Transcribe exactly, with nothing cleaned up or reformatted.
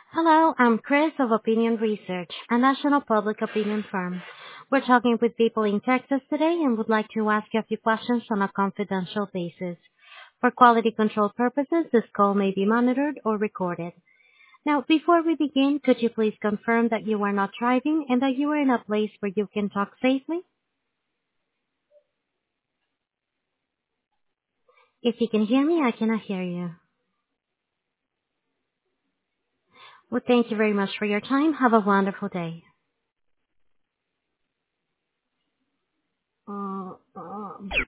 Hello, I'm Chris of Opinion Research, a national public opinion firm. We're talking with people in Texas today and would like to ask you a few questions on a confidential basis. For quality control purposes, this call may be monitored or recorded. Now, before we begin, could you please confirm that you are not driving and that you are in a place where you can talk safely? If you can hear me, I cannot hear you. Well, thank you very much for your time. Have a wonderful day.